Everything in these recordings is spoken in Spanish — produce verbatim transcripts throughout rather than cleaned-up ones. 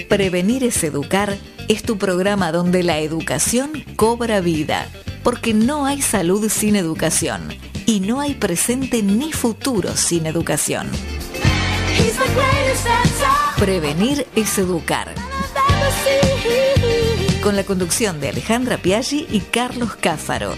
Prevenir es educar es tu programa donde la educación cobra vida, porque no hay salud sin educación y no hay presente ni futuro sin educación. Prevenir es educar. Con la conducción de Alejandra Piaggi y Carlos Cáfaro.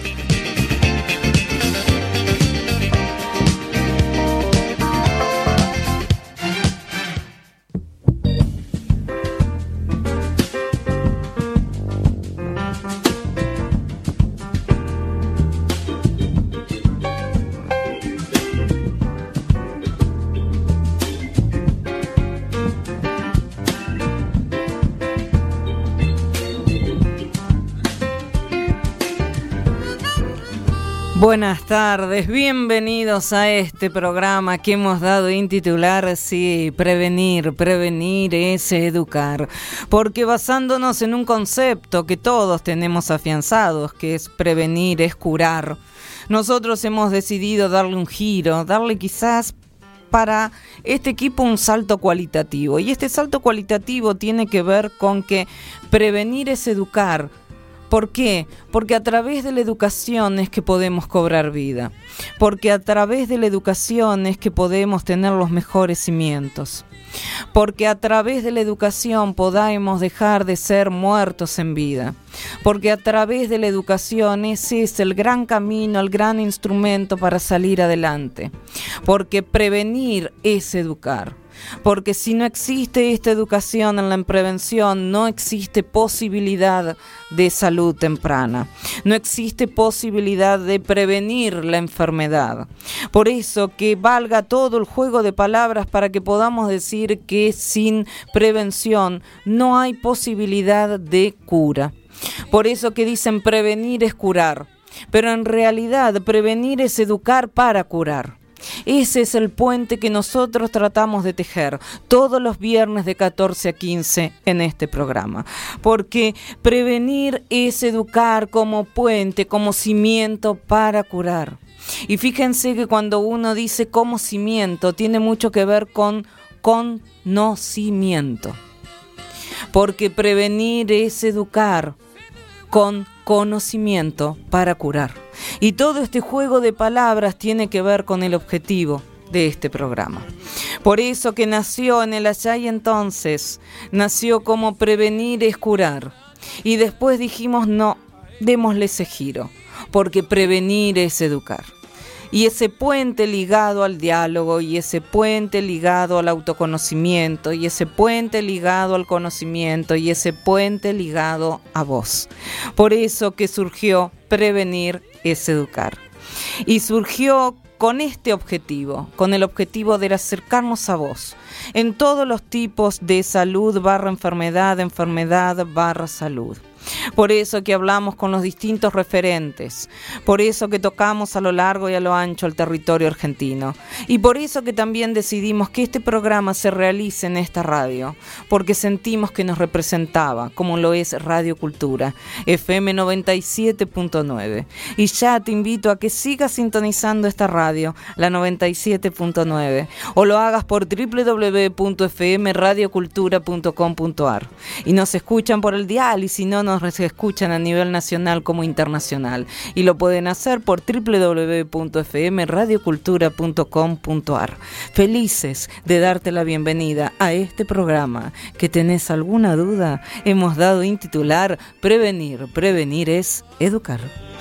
Buenas tardes, bienvenidos a este programa que hemos dado en titular, sí, prevenir, prevenir es educar, porque basándonos en un concepto que todos tenemos afianzados, que es prevenir es curar, nosotros hemos decidido darle un giro, darle quizás para este equipo un salto cualitativo, y este salto cualitativo tiene que ver con que prevenir es educar. ¿Por qué? Porque a través de la educación es que podemos cobrar vida. Porque a través de la educación es que podemos tener los mejores cimientos. Porque a través de la educación podamos dejar de ser muertos en vida. Porque a través de la educación ese es el gran camino, el gran instrumento para salir adelante. Porque prevenir es educar. Porque si no existe esta educación en la prevención, no existe posibilidad de salud temprana, no existe posibilidad de prevenir la enfermedad. Por eso que valga todo el juego de palabras para que podamos decir que sin prevención no hay posibilidad de cura. Por eso que dicen prevenir es curar, pero en realidad prevenir es educar para curar. Ese es el puente que nosotros tratamos de tejer todos los viernes de catorce a quince en este programa. Porque prevenir es educar como puente, como cimiento para curar. Y fíjense que cuando uno dice como cimiento, tiene mucho que ver con conocimiento. Porque prevenir es educar con conocimiento para curar. Y todo este juego de palabras tiene que ver con el objetivo de este programa. Por eso que nació en el allá y entonces, nació como prevenir es curar. Y después dijimos no, démosle ese giro, porque prevenir es educar. Y ese puente ligado al diálogo, y ese puente ligado al autoconocimiento, y ese puente ligado al conocimiento, y ese puente ligado a vos. Por eso que surgió prevenir es educar. Y surgió con este objetivo, con el objetivo de acercarnos a vos, en todos los tipos de salud barra enfermedad, enfermedad barra salud. Por eso que hablamos con los distintos referentes, por eso que tocamos a lo largo y a lo ancho el territorio argentino, y por eso que también decidimos que este programa se realice en esta radio, porque sentimos que nos representaba, como lo es Radio Cultura, F M noventa y siete punto nueve. Y ya te invito a que sigas sintonizando esta radio, la noventa y siete punto nueve, o lo hagas por doble u doble u doble u punto f m radio cultura punto com punto a r. Y nos escuchan por el dial, y si no, nos escuchan a nivel nacional como internacional, y lo pueden hacer por doble u doble u doble u punto f m radio cultura punto com punto a r. Felices de darte la bienvenida a este programa. ¿Que tenés alguna duda? Hemos dado en titular prevenir, prevenir es educar.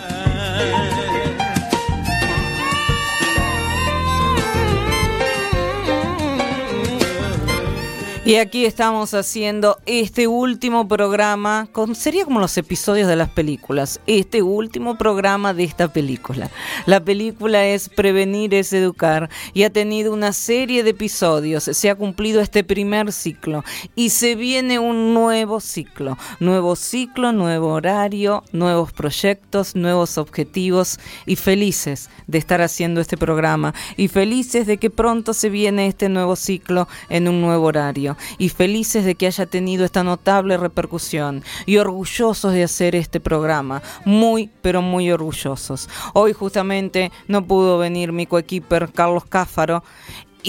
Y aquí estamos haciendo este último programa, con, sería como los episodios de las películas, este último programa de esta película. La película es Prevenir es Educar y ha tenido una serie de episodios, se ha cumplido este primer ciclo y se viene un nuevo ciclo, nuevo ciclo, nuevo horario, nuevos proyectos, nuevos objetivos, y felices de estar haciendo este programa y felices de que pronto se viene este nuevo ciclo en un nuevo horario. Y felices de que haya tenido esta notable repercusión y orgullosos de hacer este programa, muy pero muy orgullosos. Hoy justamente no pudo venir mi coequiper Carlos Cáfaro y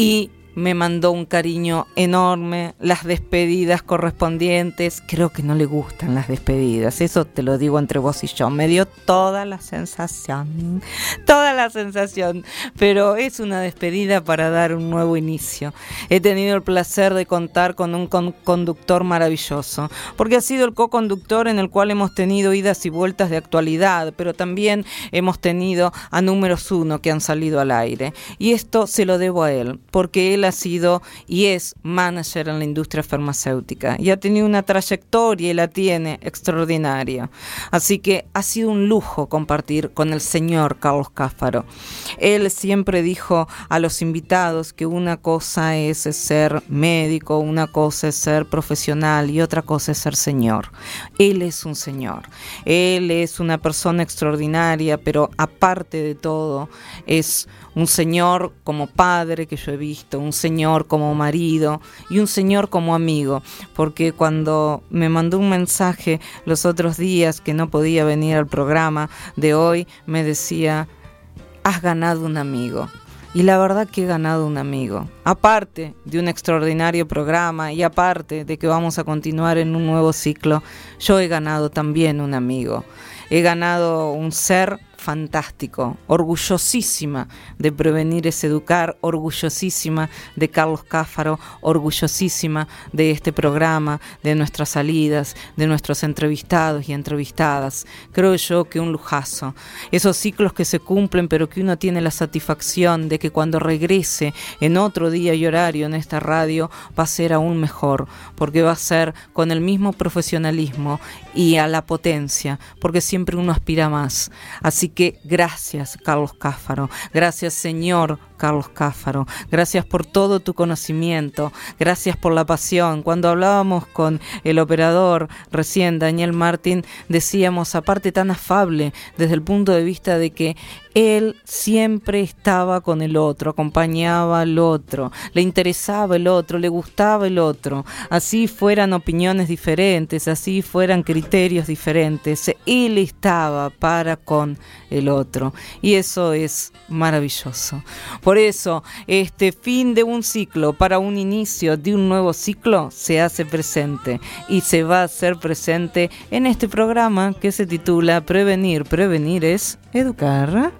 me mandó un cariño enorme, las despedidas correspondientes, creo que no le gustan las despedidas, eso te lo digo entre vos y yo, me dio toda la sensación, toda la sensación, pero es una despedida para dar un nuevo inicio. He tenido el placer de contar con un con- conductor maravilloso, porque ha sido el co-conductor en el cual hemos tenido idas y vueltas de actualidad, pero también hemos tenido a números uno que han salido al aire, y esto se lo debo a él, porque él ha sido y es manager en la industria farmacéutica y ha tenido una trayectoria y la tiene extraordinaria. Así que ha sido un lujo compartir con el señor Carlos Cáfaro. Él siempre dijo a los invitados que una cosa es ser médico, una cosa es ser profesional y otra cosa es ser señor. Él es un señor. Él es una persona extraordinaria, pero aparte de todo es un señor como padre que yo he visto, un señor como marido y un señor como amigo, porque cuando me mandó un mensaje los otros días que no podía venir al programa de hoy, me decía: has ganado un amigo. Y la verdad que he ganado un amigo, aparte de un extraordinario programa y aparte de que vamos a continuar en un nuevo ciclo, yo he ganado también un amigo. He ganado un ser fantástico, orgullosísima de Prevenir es Educar, orgullosísima de Carlos Cáfaro, orgullosísima de este programa, de nuestras salidas, de nuestros entrevistados y entrevistadas. Creo yo que un lujazo. Esos ciclos que se cumplen, pero que uno tiene la satisfacción de que cuando regrese en otro día y horario en esta radio va a ser aún mejor, porque va a ser con el mismo profesionalismo y a la potencia, porque siempre uno aspira más. Así que gracias, Carlos Cáfaro, gracias, señor Carlos Cáfaro, gracias por todo tu conocimiento, gracias por la pasión. Cuando hablábamos con el operador recién, Daniel Martín, decíamos, aparte tan afable, desde el punto de vista de que él siempre estaba con el otro, acompañaba al otro, le interesaba el otro, le gustaba el otro, así fueran opiniones diferentes, así fueran criterios diferentes, él estaba para con el otro, y eso es maravilloso. Por eso, este fin de un ciclo para un inicio de un nuevo ciclo se hace presente, y se va a hacer presente en este programa que se titula Prevenir, Prevenir es Educar.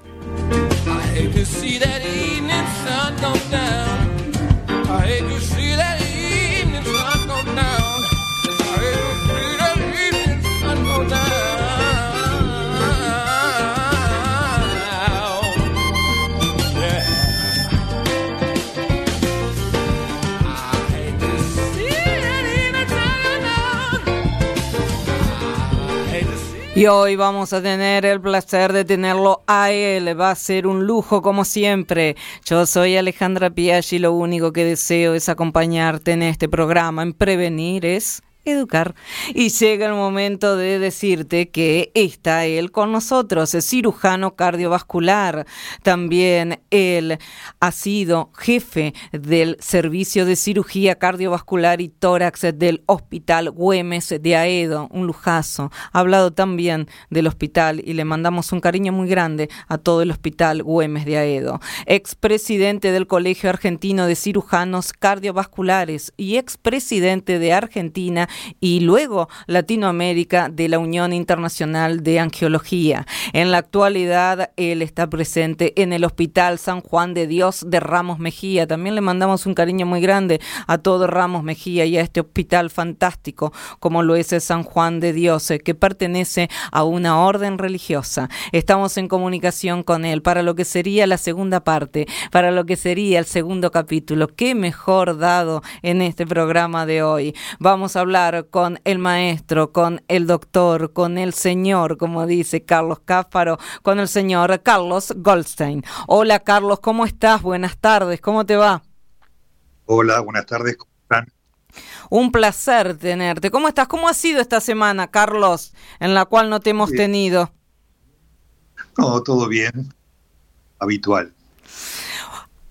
I hate to see that evening sun go down. I hate to see that evening sun go down. I hate to see that evening sun go down. Yeah. I hate to see that evening sun go down. I hate to see. Y hoy vamos a tener el placer de tenerlo a él, va a ser un lujo como siempre. Yo soy Alejandra Piaggi y lo único que deseo es acompañarte en este programa, en Prevenir es Educar. Y llega el momento de decirte que está él con nosotros, es cirujano cardiovascular. También él ha sido jefe del servicio de cirugía cardiovascular y tórax del Hospital Güemes de Aedo, un lujazo. Ha hablado también del hospital y le mandamos un cariño muy grande a todo el Hospital Güemes de Aedo. Expresidente del Colegio Argentino de Cirujanos Cardiovasculares y expresidente de Argentina y luego Latinoamérica de la Unión Internacional de Angiología. En la actualidad él está presente en el Hospital San Juan de Dios de Ramos Mejía. También le mandamos un cariño muy grande a todo Ramos Mejía y a este hospital fantástico como lo es el San Juan de Dios, que pertenece a una orden religiosa. Estamos en comunicación con él para lo que sería la segunda parte, para lo que sería el segundo capítulo. Qué mejor dado en este programa de hoy. Vamos a hablar con el maestro, con el doctor, con el señor, como dice Carlos Cáfaro, con el señor Carlos Goldstein. Hola Carlos, ¿cómo estás? Buenas tardes, ¿cómo te va? Hola, buenas tardes, ¿cómo están? Un placer tenerte. ¿Cómo estás? ¿Cómo ha sido esta semana, Carlos, en la cual no te hemos bien. tenido? No, todo bien, habitual.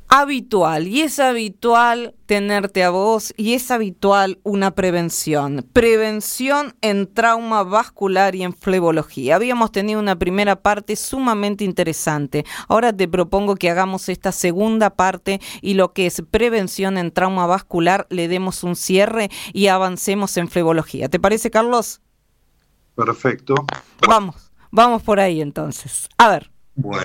habitual, y es habitual tenerte a vos, y es habitual una prevención. Prevención en trauma vascular y en flebología. Habíamos tenido una primera parte sumamente interesante. Ahora te propongo que hagamos esta segunda parte y lo que es prevención en trauma vascular le demos un cierre y avancemos en flebología. ¿Te parece, Carlos? Perfecto. Vamos, vamos por ahí entonces. A ver. Bueno,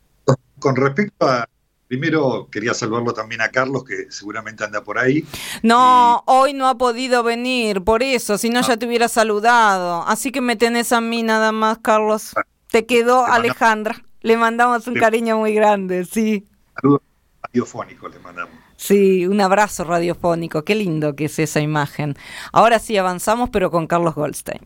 con respecto a... Primero quería saludarlo también a Carlos, que seguramente anda por ahí. No, y... hoy no ha podido venir, por eso, si no ya te hubiera saludado. Así que me tenés a mí nada más, Carlos. Te quedó te Alejandra. Mandamos... Le mandamos un te... cariño muy grande, sí. Saludos radiofónicos le mandamos. Sí, un abrazo radiofónico. Qué lindo que es esa imagen. Ahora sí avanzamos, pero con Carlos Goldstein.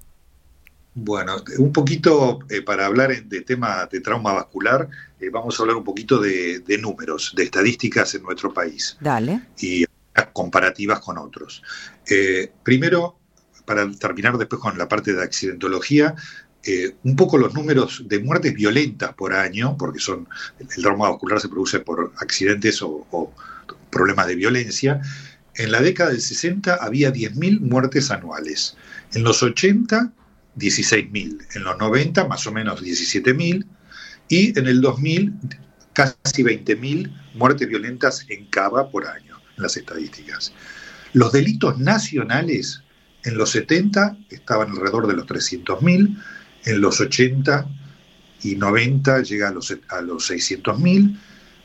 Bueno, un poquito eh, para hablar de tema de trauma vascular, eh, vamos a hablar un poquito de, de números, de estadísticas en nuestro país. Dale. Y comparativas con otros. Eh, primero, para terminar después con la parte de accidentología, eh, un poco los números de muertes violentas por año, porque son el trauma vascular se produce por accidentes o, o problemas de violencia. En la década del sesenta había diez mil muertes anuales. En los ochenta, dieciséis mil, en los noventa más o menos diecisiete mil y en el dos mil casi veinte mil muertes violentas en Cava por año en las estadísticas. Los delitos nacionales en los setenta estaban alrededor de los trescientos mil, en los ochenta y noventa llega a los, a los seiscientos mil,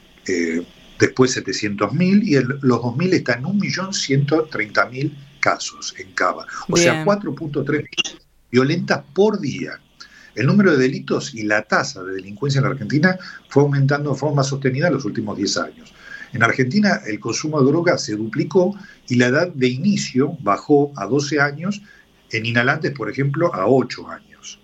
eh, después setecientos mil y en los dos mil está en un millón ciento treinta mil casos en Cava, o Bien. sea cuatro punto tres millones violentas por día. El número de delitos y la tasa de delincuencia en la Argentina fue aumentando de forma sostenida en los últimos diez años. En Argentina el consumo de drogas se duplicó y la edad de inicio bajó a doce años, en inhalantes, por ejemplo, a ocho años.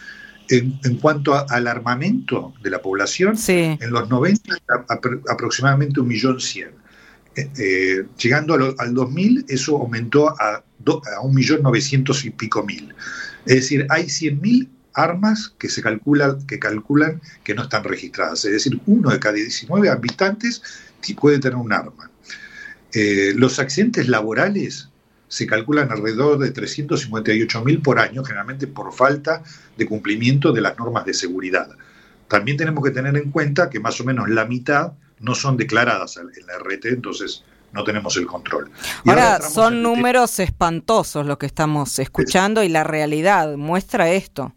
En, en cuanto a, al armamento de la población, sí. en los noventa a, a, aproximadamente un millón cien. Eh, eh, llegando a lo, al dos mil, eso aumentó a, do, a un millón novecientos y pico mil. Es decir, hay cien mil armas que se calcula, que calculan que no están registradas. Es decir, uno de cada diecinueve habitantes puede tener un arma. Eh, los accidentes laborales se calculan alrededor de trescientos cincuenta y ocho mil por año, generalmente por falta de cumplimiento de las normas de seguridad. También tenemos que tener en cuenta que más o menos la mitad no son declaradas en la R T, entonces no tenemos el control. Y ahora, ahora son números el... espantosos los que estamos escuchando es... y la realidad muestra esto.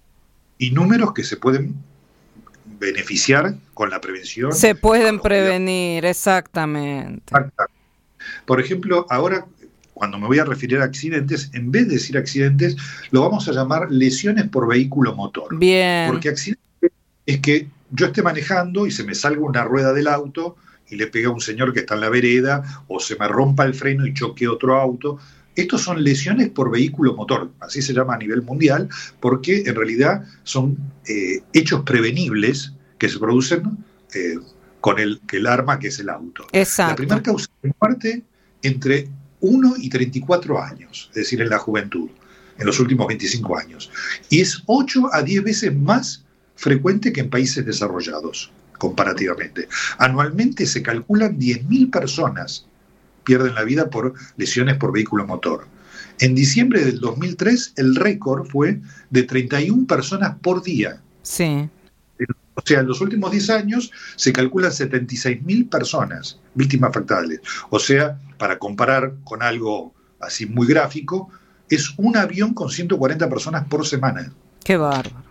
Y números que se pueden beneficiar con la prevención. Se pueden prevenir, exactamente. Exactamente. Por ejemplo, ahora cuando me voy a referir a accidentes, en vez de decir accidentes, lo vamos a llamar lesiones por vehículo motor. Bien. Porque accidente es que yo esté manejando y se me salga una rueda del auto y le pegue a un señor que está en la vereda, o se me rompa el freno y choque otro auto. Estos son lesiones por vehículo motor, así se llama a nivel mundial, porque en realidad son eh, hechos prevenibles que se producen eh, con el, el arma que es el auto. Exacto. La primera causa de muerte entre uno y treinta y cuatro años, es decir, en la juventud, en los últimos veinticinco años. Y es ocho a diez veces más frecuente que en países desarrollados, comparativamente. Anualmente se calculan diez mil personas pierden la vida por lesiones por vehículo motor. En diciembre del dos mil tres, el récord fue de treinta y una personas por día. Sí. O sea, en los últimos diez años se calculan setenta y seis mil personas víctimas fatales. O sea, para comparar con algo así muy gráfico, es un avión con ciento cuarenta personas por semana. ¡Qué bárbaro!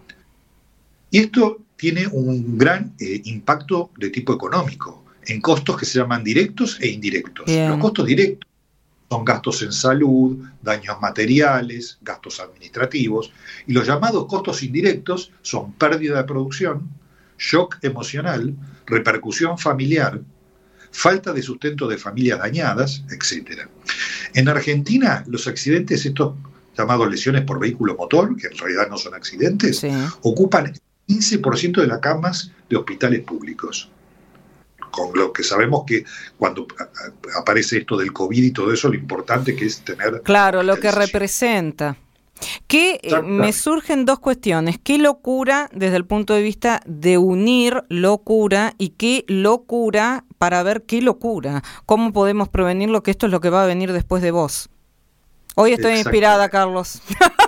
Y esto tiene un gran eh, impacto de tipo económico, en costos que se llaman directos e indirectos. Bien. Los costos directos son gastos en salud, daños materiales, gastos administrativos, y los llamados costos indirectos son pérdida de producción, shock emocional, repercusión familiar, falta de sustento de familias dañadas, etcétera. En Argentina, los accidentes, estos llamados lesiones por vehículo motor, que en realidad no son accidentes, sí. ocupan el quince por ciento de las camas de hospitales públicos. Con lo que sabemos que cuando aparece esto del COVID y todo eso, lo importante que es tener... Claro, lo que representa. Que eh, me surgen dos cuestiones. ¿Qué locura desde el punto de vista de unir locura y qué locura para ver qué locura? ¿Cómo podemos prevenirlo? Que esto es lo que va a venir después de vos. Hoy estoy inspirada, Carlos.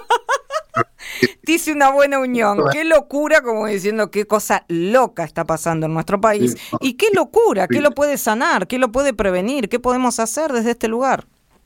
Dice una buena unión. Qué locura, como diciendo qué cosa loca está pasando en nuestro país. Y qué locura, qué lo puede sanar, qué lo puede prevenir, qué podemos hacer desde este lugar.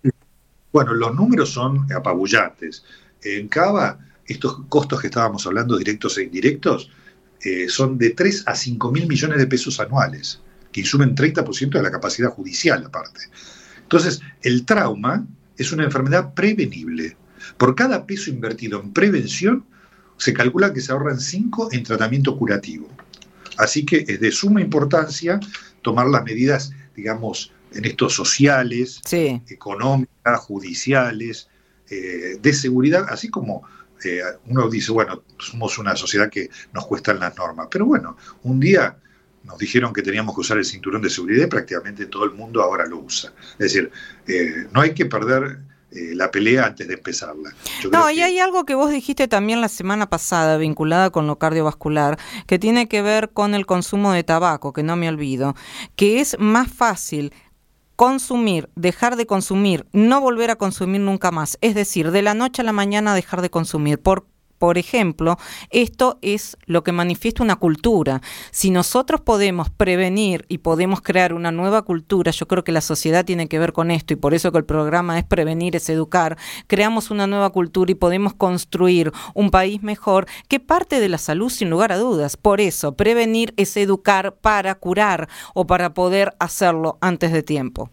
Bueno, los números son apabullantes. En Cava, estos costos que estábamos hablando, directos e indirectos, eh, son de tres a cinco mil millones de pesos anuales, que insumen treinta por ciento de la capacidad judicial aparte. Entonces, el trauma es una enfermedad prevenible. Por cada peso invertido en prevención, se calcula que se ahorran cinco en tratamiento curativo. Así que es de suma importancia tomar las medidas, digamos, en estos sociales, sí, económicas, judiciales, eh, de seguridad, así como eh, uno dice, bueno, somos una sociedad que nos cuestan las normas, pero bueno, un día nos dijeron que teníamos que usar el cinturón de seguridad y prácticamente todo el mundo ahora lo usa. Es decir, eh, no hay que perder eh, la pelea antes de empezarla. Yo no, y que... hay algo que vos dijiste también la semana pasada, vinculada con lo cardiovascular, que tiene que ver con el consumo de tabaco, que no me olvido, que es más fácil consumir, dejar de consumir, no volver a consumir nunca más. Es decir, de la noche a la mañana dejar de consumir. Por, por ejemplo, esto es lo que manifiesta una cultura. Si nosotros podemos prevenir y podemos crear una nueva cultura, yo creo que la sociedad tiene que ver con esto y por eso que el programa es Prevenir es Educar, creamos una nueva cultura y podemos construir un país mejor que parte de la salud sin lugar a dudas. Por eso, prevenir es educar para curar o para poder hacerlo antes de tiempo.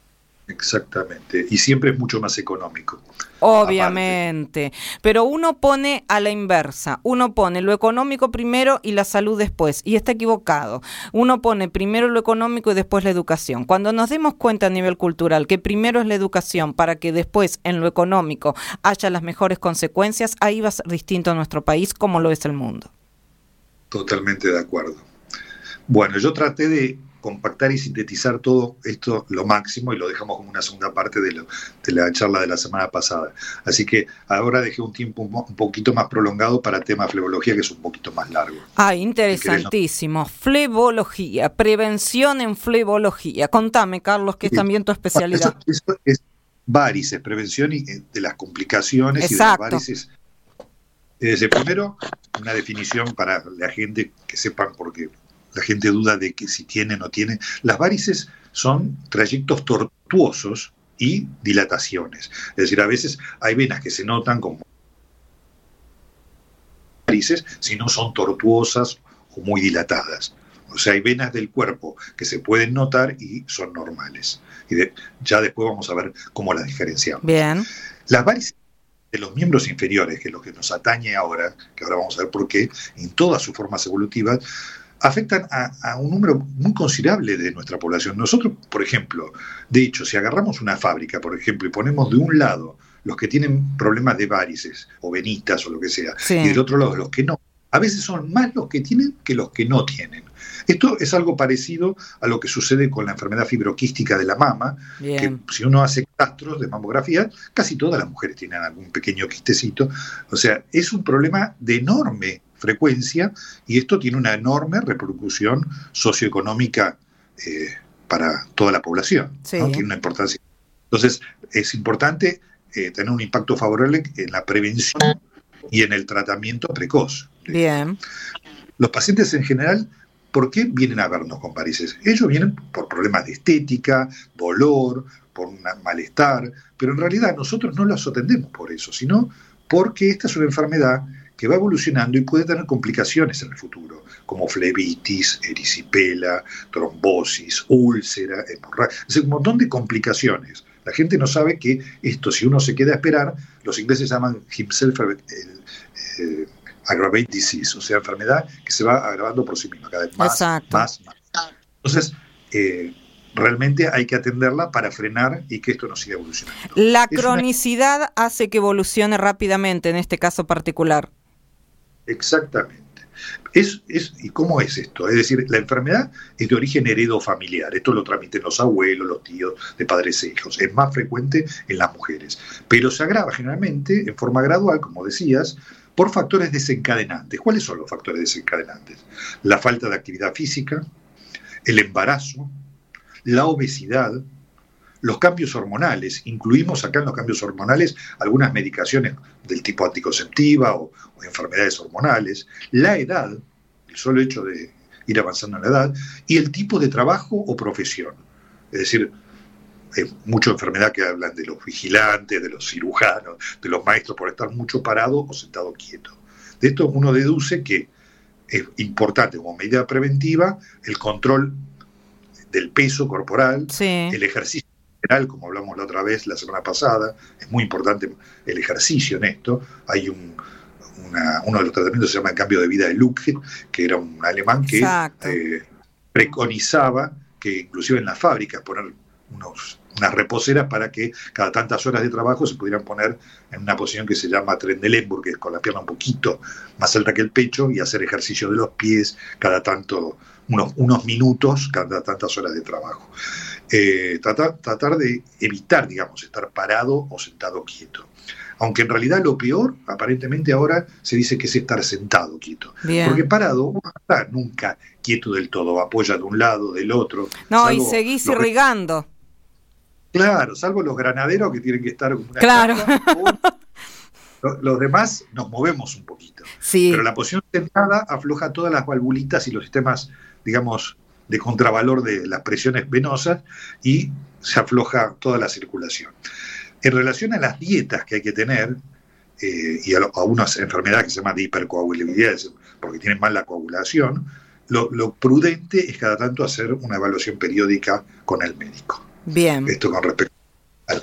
Exactamente, y siempre es mucho más económico. Obviamente, aparte. Pero uno pone a la inversa, uno pone lo económico primero y la salud después, y está equivocado. Uno pone primero lo económico y después la educación. Cuando nos demos cuenta a nivel cultural que primero es la educación para que después en lo económico haya las mejores consecuencias, ahí va a ser distinto a nuestro país como lo es el mundo. Totalmente de acuerdo. Bueno, yo traté de compactar y sintetizar todo esto lo máximo y lo dejamos como una segunda parte de, lo, de la charla de la semana pasada. Así que ahora dejé un tiempo un, un poquito más prolongado para tema flebología, que es un poquito más largo. Ah, interesantísimo. Si flebología, prevención en flebología. Contame, Carlos, que es también tu especialidad. Eso, eso es varices, prevención y, de las complicaciones. Exacto. Y de las varices. Desde primero, una definición para la gente que sepan por qué. La gente duda de que si tiene o no tiene. Las varices son trayectos tortuosos y dilataciones. Es decir, a veces hay venas que se notan como varices, si no son tortuosas o muy dilatadas. O sea, hay venas del cuerpo que se pueden notar y son normales. Y de, ya después vamos a ver cómo las diferenciamos. Bien. Las varices de los miembros inferiores, que es lo que nos atañe ahora, que ahora vamos a ver por qué, en todas sus formas evolutivas, afectan a, a un número muy considerable de nuestra población. Nosotros, por ejemplo, de hecho, si agarramos una fábrica, por ejemplo, y ponemos de un lado los que tienen problemas de varices o venitas o lo que sea, sí, y del otro lado los que no, a veces son más los que tienen que los que no tienen. Esto es algo parecido a lo que sucede con la enfermedad fibroquística de la mama, Bien. que si uno hace castros de mamografía, casi todas las mujeres tienen algún pequeño quistecito. O sea, es un problema de enorme frecuencia y esto tiene una enorme repercusión socioeconómica eh, para toda la población, sí. ¿no? Tiene una importancia. Entonces, es importante eh, tener un impacto favorable en la prevención y en el tratamiento precoz. Bien. Los pacientes en general, ¿por qué vienen a vernos con varices? Ellos vienen por problemas de estética, dolor, por un malestar, pero en realidad nosotros no los atendemos por eso, sino porque esta es una enfermedad que va evolucionando y puede tener complicaciones en el futuro, como flebitis, erisipela, trombosis, úlcera, hemorragia, es decir, un montón de complicaciones. La gente no sabe que esto, si uno se queda a esperar, los ingleses llaman himself eh, eh, aggravate disease, o sea, enfermedad que se va agravando por sí misma, cada vez más, Exacto. más, más. Entonces, eh, realmente hay que atenderla para frenar y que esto no siga evolucionando. La es cronicidad una... hace que evolucione rápidamente en este caso particular. Exactamente. Es, es, ¿Y cómo es esto? Es decir, la enfermedad es de origen heredofamiliar. Esto lo transmiten los abuelos, los tíos, de padres e hijos. Es más frecuente en las mujeres. Pero se agrava generalmente en forma gradual, como decías, por factores desencadenantes. ¿Cuáles son los factores desencadenantes? La falta de actividad física, el embarazo, la obesidad, los cambios hormonales. Incluimos acá en los cambios hormonales algunas medicaciones del tipo anticonceptiva o, o enfermedades hormonales, la edad, el solo hecho de ir avanzando en la edad, y el tipo de trabajo o profesión. Es decir, hay mucha enfermedad que hablan de los vigilantes, de los cirujanos, de los maestros por estar mucho parado o sentado quieto. De esto uno deduce que es importante como medida preventiva el control del peso corporal, sí. el ejercicio general, como hablamos la otra vez, la semana pasada, es muy importante el ejercicio en esto. Hay un, una, uno de los tratamientos se llama el cambio de vida de Lucke, que era un alemán que eh, preconizaba que inclusive en las fábricas poner unos, unas reposeras para que cada tantas horas de trabajo se pudieran poner en una posición que se llama Trendelenburg, que es con la pierna un poquito más alta que el pecho, y hacer ejercicio de los pies cada tanto, unos, unos minutos, cada tantas horas de trabajo. Eh, tratar, tratar de evitar, digamos, estar parado o sentado quieto. Aunque en realidad lo peor, aparentemente ahora, se dice que es estar sentado quieto. Bien. Porque parado uno no está nunca quieto del todo, apoya de un lado, del otro. No, y seguís los... irrigando. Claro, salvo los granaderos que tienen que estar como una claro. carga, o los demás nos movemos un poquito. Sí. Pero la posición sentada afloja todas las valvulitas y los sistemas, digamos, de contravalor de las presiones venosas y se afloja toda la circulación. En relación a las dietas que hay que tener, eh, y a, lo, a unas enfermedades que se llaman de hipercoagulabilidad, porque tienen mal la coagulación, lo, lo prudente es cada tanto hacer una evaluación periódica con el médico. Bien. Esto con respecto al...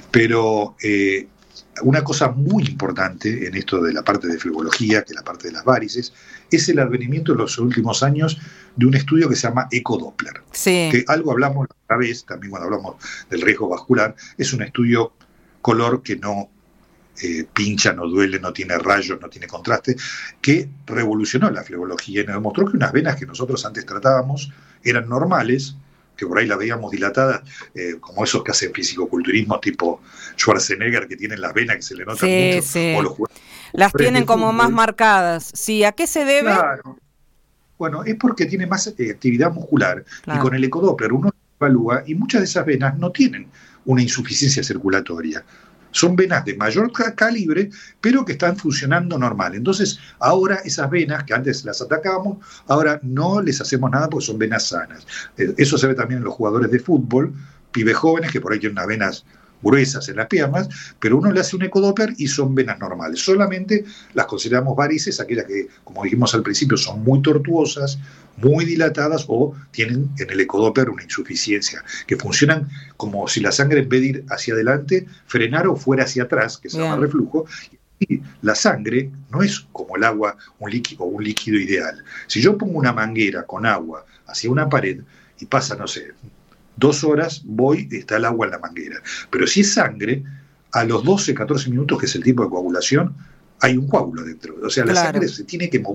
Pero eh, una cosa muy importante en esto de la parte de flebología, que es la parte de las varices, es el advenimiento en los últimos años de un estudio que se llama ecodoppler. Sí. Que algo hablamos otra vez, también cuando hablamos del riesgo vascular, es un estudio color que no eh, pincha, no duele, no tiene rayos, no tiene contraste, que revolucionó la flebología y nos demostró que unas venas que nosotros antes tratábamos eran normales, que por ahí las veíamos dilatadas, eh, como esos que hacen fisicoculturismo tipo Schwarzenegger, que tienen las venas que se le notan sí, mucho, sí. o los las tienen como fútbol. Más marcadas. Sí, ¿a qué se debe? Claro. Bueno, es porque tiene más eh, actividad muscular, claro. Y con el ecodoppler uno evalúa, y muchas de esas venas no tienen una insuficiencia circulatoria. Son venas de mayor calibre, pero que están funcionando normal. Entonces, ahora esas venas, que antes las atacábamos, ahora no les hacemos nada porque son venas sanas. Eso se ve también en los jugadores de fútbol, pibes jóvenes que por ahí tienen unas venas gruesas en las piernas, pero uno le hace un ecodoppler y son venas normales. Solamente las consideramos varices, aquellas que, como dijimos al principio, son muy tortuosas, muy dilatadas o tienen en el ecodoppler una insuficiencia, que funcionan como si la sangre en vez de ir hacia adelante, frenara o fuera hacia atrás, que se llama yeah. reflujo. Y la sangre no es como el agua, un líquido, un líquido ideal. Si yo pongo una manguera con agua hacia una pared y pasa, no sé, dos horas, voy, está el agua en la manguera. Pero si es sangre, a los doce, catorce minutos, que es el tipo de coagulación, hay un coágulo dentro. O sea, la claro. sangre se tiene que mover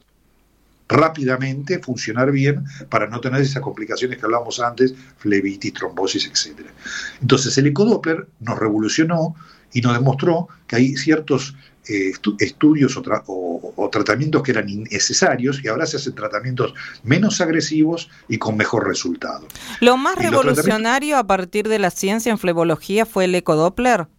rápidamente, funcionar bien, para no tener esas complicaciones que hablábamos antes, flebitis, trombosis, etcétera. Entonces, el ecodoppler nos revolucionó y nos demostró que hay ciertos eh, estu- estudios o, tra- o, o tratamientos que eran innecesarios y ahora se hacen tratamientos menos agresivos y con mejor resultado. ¿Lo más y revolucionario a partir de la ciencia en flebología fue el ecodoppler?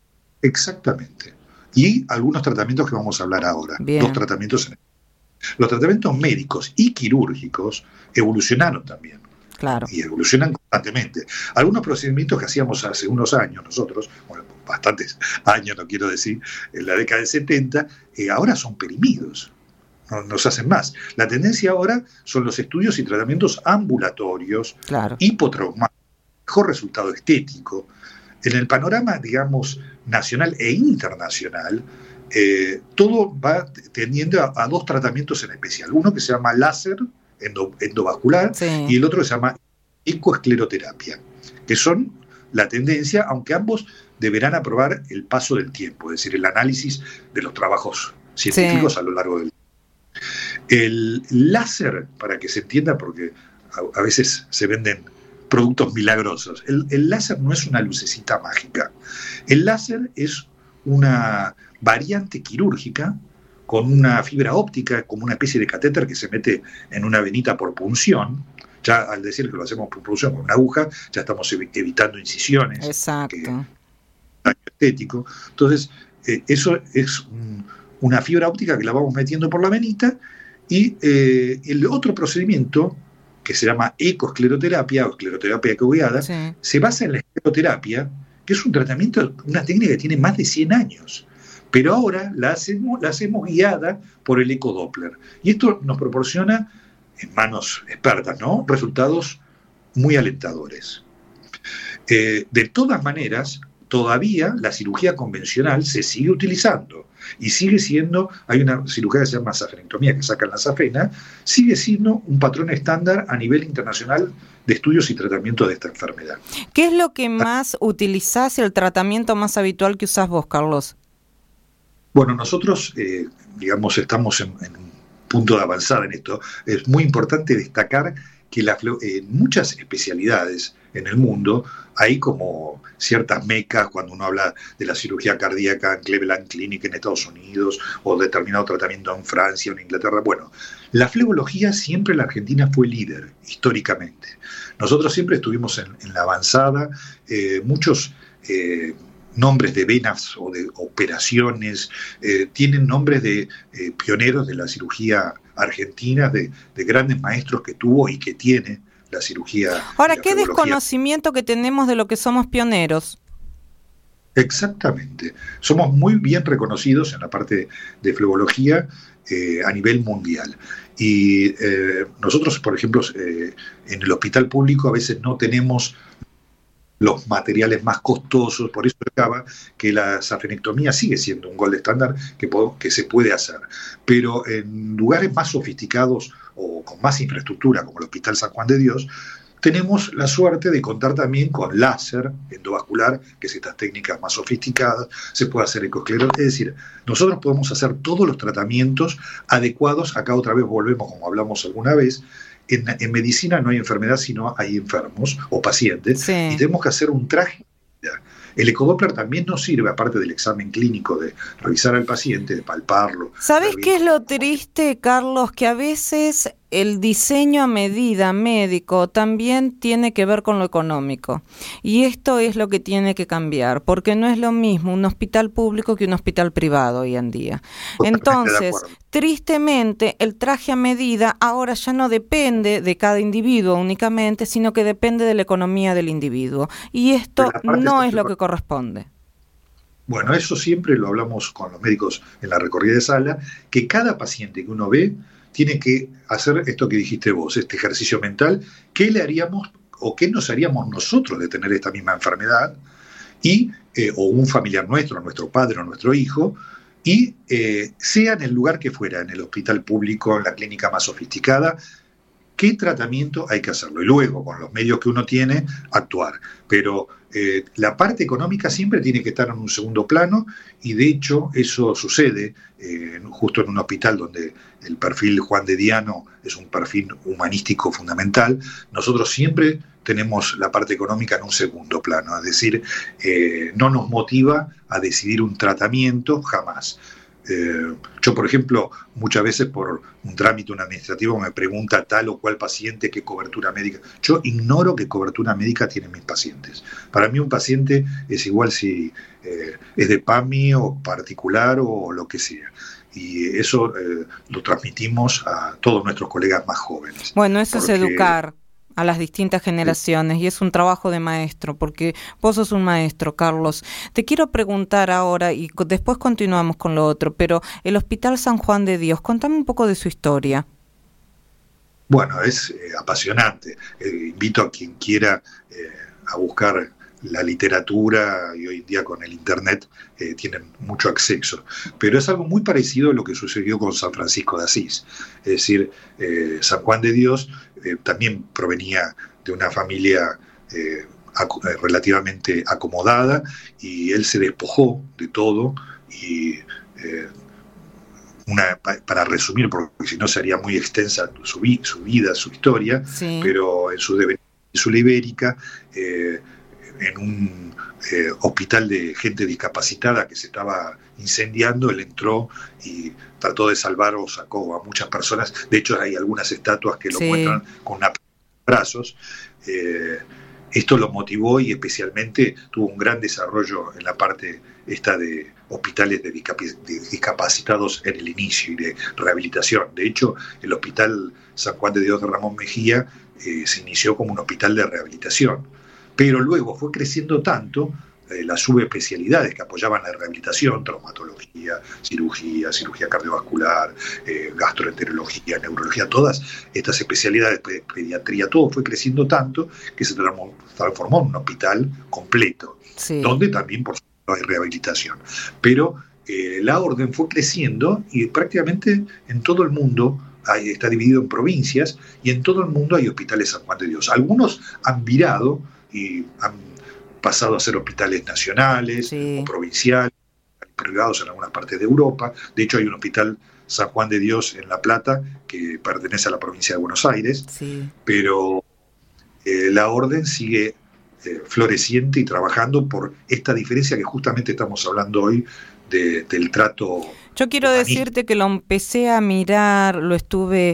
Exactamente. Y algunos tratamientos que vamos a hablar ahora. Bien. Dos tratamientos en Los tratamientos médicos y quirúrgicos evolucionaron también. Claro. Y evolucionan constantemente. Algunos procedimientos que hacíamos hace unos años nosotros, bueno, bastantes años, no quiero decir, en la década del setenta, eh, ahora son perimidos. No, no se hacen más. La tendencia ahora son los estudios y tratamientos ambulatorios, claro. hipotraumáticos, mejor resultado estético. En el panorama, digamos, nacional e internacional, Eh, todo va tendiendo a, a dos tratamientos en especial. Uno que se llama láser endo, endovascular sí. y el otro que se llama ecoescleroterapia, que son la tendencia, aunque ambos deberán aprobar el paso del tiempo, es decir, el análisis de los trabajos científicos sí. a lo largo del tiempo. El láser, para que se entienda, porque a, a veces se venden productos milagrosos, el, el láser no es una lucecita mágica. El láser es una variante quirúrgica con una fibra óptica, como una especie de catéter que se mete en una venita por punción. Ya al decir que lo hacemos por punción con una aguja, ya estamos evitando incisiones. Exacto. Que, daño estético. Entonces, eh, eso es un, una fibra óptica que la vamos metiendo por la venita, y eh, el otro procedimiento, que se llama ecoescleroterapia o escleroterapia ecoguiada, sí, se basa en la escleroterapia, que es un tratamiento, una técnica que tiene más de cien años, pero ahora la hacemos, la hacemos guiada por el ecodoppler. Y esto nos proporciona, en manos expertas, ¿no?, resultados muy alentadores. Eh, de todas maneras, todavía la cirugía convencional se sigue utilizando y sigue siendo, hay una cirugía que se llama safenectomía, que sacan la safena, sigue siendo un patrón estándar a nivel internacional de estudios y tratamiento de esta enfermedad. ¿Qué es lo que más utilizás, el tratamiento más habitual que usás vos, Carlos? Bueno, nosotros, eh, digamos, estamos en, en un punto de avanzada en esto. Es muy importante destacar que la, en muchas especialidades en el mundo hay como ciertas mecas cuando uno habla de la cirugía cardíaca en Cleveland Clinic en Estados Unidos o determinado tratamiento en Francia o en Inglaterra. Bueno, la flebología siempre en la Argentina fue líder, históricamente. Nosotros siempre estuvimos en, en la avanzada, eh, muchos eh, nombres de venas o de operaciones eh, tienen nombres de eh, pioneros de la cirugía argentina, de, de grandes maestros que tuvo y que tiene la cirugía. Ahora, la qué desconocimiento que tenemos de lo que somos pioneros. Exactamente. Somos muy bien reconocidos en la parte de flebología eh, a nivel mundial. Y eh, nosotros, por ejemplo, eh, en el hospital público a veces no tenemos los materiales más costosos, por eso acaba que la safenectomía sigue siendo un gold estándar que, que se puede hacer. Pero en lugares más sofisticados o con más infraestructura, como el Hospital San Juan de Dios, tenemos la suerte de contar también con láser endovascular, que es estas técnicas más sofisticadas, se puede hacer ecoesclerosis, es decir, nosotros podemos hacer todos los tratamientos adecuados. Acá otra vez volvemos, como hablamos alguna vez, en, en medicina no hay enfermedad, sino hay enfermos o pacientes, sí, y tenemos que hacer un traje. El ecodoppler también nos sirve, aparte del examen clínico de revisar al paciente, de palparlo. ¿Sabes qué es lo triste, Carlos? Que a veces el diseño a medida médico también tiene que ver con lo económico. Y esto es lo que tiene que cambiar, porque no es lo mismo un hospital público que un hospital privado hoy en día. Entonces, tristemente, el traje a medida ahora ya no depende de cada individuo únicamente, sino que depende de la economía del individuo. Y esto no es lo que corresponde. Bueno, eso siempre lo hablamos con los médicos en la recorrida de sala, que cada paciente que uno ve tiene que hacer esto que dijiste vos, este ejercicio mental, ¿qué le haríamos o qué nos haríamos nosotros de tener esta misma enfermedad? Y, eh, o un familiar nuestro, nuestro padre o nuestro hijo, y eh, sea en el lugar que fuera, en el hospital público, en la clínica más sofisticada, ¿qué tratamiento hay que hacerlo? Y luego, con los medios que uno tiene, actuar. Pero eh, la parte económica siempre tiene que estar en un segundo plano, y de hecho eso sucede eh, justo en un hospital donde el perfil Juan de Diano es un perfil humanístico fundamental. Nosotros siempre tenemos la parte económica en un segundo plano, es decir, eh, no nos motiva a decidir un tratamiento jamás. Eh, yo, por ejemplo, muchas veces por un trámite un administrativo me pregunta tal o cual paciente qué cobertura médica. Yo ignoro qué cobertura médica tienen mis pacientes. Para mí un paciente es igual si eh, es de PAMI o particular o lo que sea. Y eso eh, lo transmitimos a todos nuestros colegas más jóvenes. Bueno, eso porque es educar a las distintas generaciones, y es un trabajo de maestro, porque vos sos un maestro, Carlos. Te quiero preguntar ahora, y después continuamos con lo otro, pero el Hospital San Juan de Dios, contame un poco de su historia. Bueno, es eh, apasionante. Eh, invito a quien quiera eh, a buscar la literatura, y hoy en día con el internet eh, tienen mucho acceso, pero es algo muy parecido a lo que sucedió con San Francisco de Asís. Es decir, eh, San Juan de Dios eh, también provenía de una familia eh, ac- relativamente acomodada, y él se despojó de todo y eh, una, para resumir, porque si no sería muy extensa su, vi, su vida, su historia, sí. Pero en su península ibérica, eh, en un eh, hospital de gente discapacitada que se estaba incendiando, él entró y trató de salvar o sacó a muchas personas. De hecho, hay algunas estatuas que lo sí. muestran con una, brazos. Eh, esto lo motivó y especialmente tuvo un gran desarrollo en la parte esta de hospitales de, discapac- de discapacitados en el inicio y de rehabilitación. De hecho, el Hospital San Juan de Dios de Ramón Mejía eh, se inició como un hospital de rehabilitación, pero luego fue creciendo tanto eh, las subespecialidades que apoyaban la rehabilitación, traumatología, cirugía, cirugía cardiovascular, eh, gastroenterología, neurología, todas estas especialidades, pediatría, todo fue creciendo tanto que se transformó en un hospital completo, sí. donde también, por supuesto, hay rehabilitación. Pero eh, la orden fue creciendo y prácticamente en todo el mundo hay, está dividido en provincias y en todo el mundo hay hospitales San Juan de Dios. Algunos han virado y han pasado a ser hospitales nacionales sí. o provinciales, privados en algunas partes de Europa. De hecho, hay un hospital San Juan de Dios en La Plata que pertenece a la provincia de Buenos Aires, sí. pero eh, la orden sigue Eh, floreciente y trabajando por esta diferencia que justamente estamos hablando hoy de, del trato. Yo quiero decirte que lo empecé a mirar, lo estuve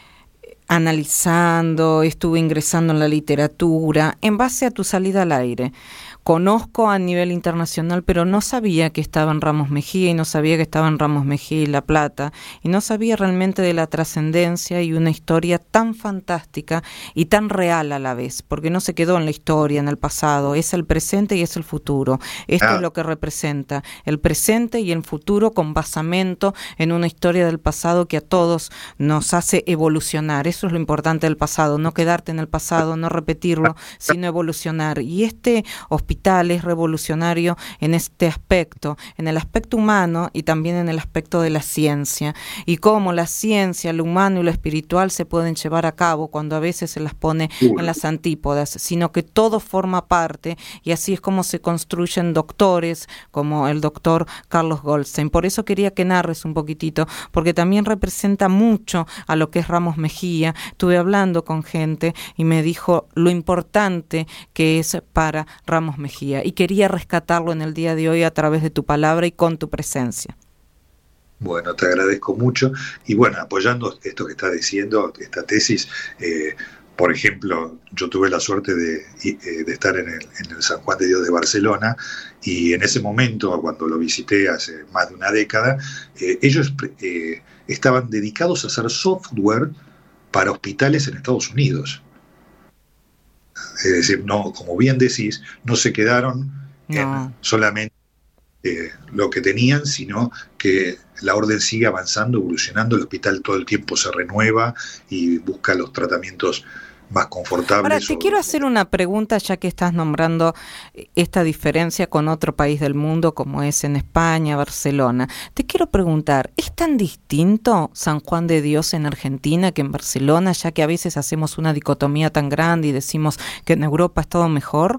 analizando, estuve ingresando en la literatura, en base a tu salida al aire. Conozco a nivel internacional, pero no sabía que estaba en Ramos Mejía y no sabía que estaba en Ramos Mejía y La Plata y no sabía realmente de la trascendencia y una historia tan fantástica y tan real a la vez, porque no se quedó en la historia, en el pasado, es el presente y es el futuro. Esto ah. es lo que representa, el presente y el futuro con basamento en una historia del pasado que a todos nos hace evolucionar. Eso es lo importante del pasado, no quedarte en el pasado, no repetirlo, sino evolucionar. Y este hospital es revolucionario en este aspecto, en el aspecto humano y también en el aspecto de la ciencia, y cómo la ciencia, lo humano y lo espiritual se pueden llevar a cabo cuando a veces se las pone en las antípodas, sino que todo forma parte, y así es como se construyen doctores como el doctor Carlos Goldstein. Por eso quería que narres un poquitito, porque también representa mucho a lo que es Ramos Mejía. Estuve hablando con gente y me dijo lo importante que es para Ramos Mejía. Mejía, y quería rescatarlo en el día de hoy a través de tu palabra y con tu presencia. Bueno, te agradezco mucho y bueno, apoyando esto que estás diciendo, esta tesis, eh, por ejemplo, yo tuve la suerte de, de estar en el, en el San Juan de Dios de Barcelona y en ese momento, cuando lo visité hace más de una década, eh, ellos eh, estaban dedicados a hacer software para hospitales en Estados Unidos. Es decir, no, como bien decís, no se quedaron no. en solamente eh, lo que tenían, sino que la orden sigue avanzando, evolucionando, el hospital todo el tiempo se renueva y busca los tratamientos más confortables. Ahora, te o, quiero hacer una pregunta, ya que estás nombrando esta diferencia con otro país del mundo, como es en España, Barcelona. Te quiero preguntar, ¿es tan distinto San Juan de Dios en Argentina que en Barcelona, ya que a veces hacemos una dicotomía tan grande y decimos que en Europa es todo mejor?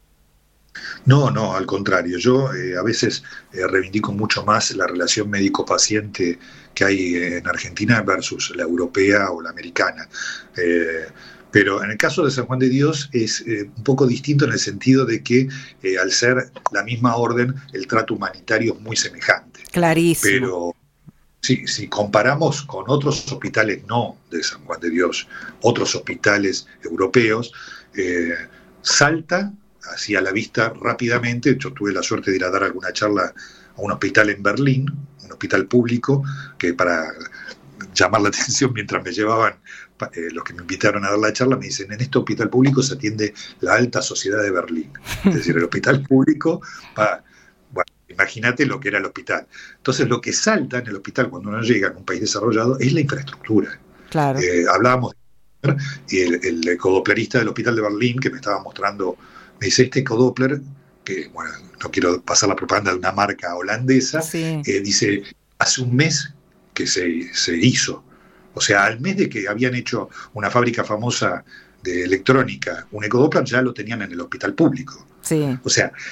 No, no, al contrario. Yo eh, a veces eh, reivindico mucho más la relación médico-paciente que hay en Argentina versus la europea o la americana. Eh, Pero en el caso de San Juan de Dios es eh, un poco distinto en el sentido de que eh, al ser la misma orden, el trato humanitario es muy semejante. Clarísimo. Pero si, si comparamos con otros hospitales no de San Juan de Dios, otros hospitales europeos, eh, salta hacia la vista rápidamente. Yo tuve la suerte de ir a dar alguna charla a un hospital en Berlín, un hospital público, que para llamar la atención mientras me llevaban eh, los que me invitaron a dar la charla, me dicen, en este hospital público se atiende la alta sociedad de Berlín. Es decir, el hospital público, pa, bueno, imagínate lo que era el hospital. Entonces, lo que salta en el hospital cuando uno llega en un país desarrollado es la infraestructura. Claro. Eh, hablábamos y el, el ecodoplerista del hospital de Berlín, que me estaba mostrando, me dice, este ecodoppler, que bueno, no quiero pasar la propaganda de una marca holandesa, sí. eh, dice, hace un mes que se, se hizo. O sea, al mes de que habían hecho una fábrica famosa de electrónica, un ecodoppler, ya lo tenían en el hospital público. Sí. O sea,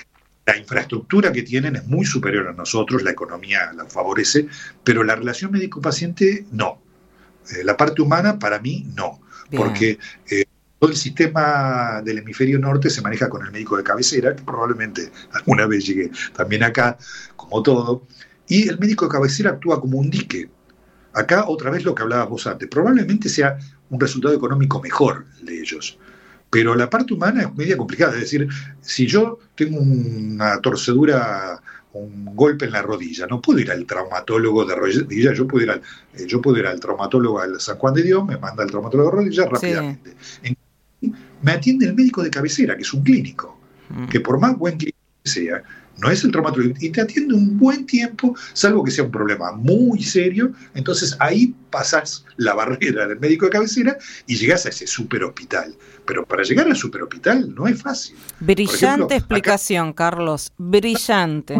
La infraestructura que tienen es muy superior a nosotros, la economía la favorece, pero la relación médico-paciente no. Eh, la parte humana, para mí, no. Bien. Porque eh, todo el sistema del hemisferio norte se maneja con el médico de cabecera, que probablemente alguna vez llegue también acá, como todo, y el médico de cabecera actúa como un dique. Acá, otra vez lo que hablabas vos antes, probablemente sea un resultado económico mejor de ellos. Pero la parte humana es media complicada, es decir, si yo tengo una torcedura, un golpe en la rodilla, no puedo ir al traumatólogo de rodilla, yo puedo ir al, yo puedo ir al traumatólogo al San Juan de Dios, me manda al traumatólogo de rodilla rápidamente. Sí. En, me atiende el médico de cabecera, que es un clínico, mm. que por más buen clínico que sea, no es el traumatólogo, y te atiende un buen tiempo, salvo que sea un problema muy serio, entonces ahí pasas la barrera del médico de cabecera y llegás a ese superhospital. Pero para llegar al superhospital no es fácil. Brillante ejemplo, explicación, acá, Carlos, brillante.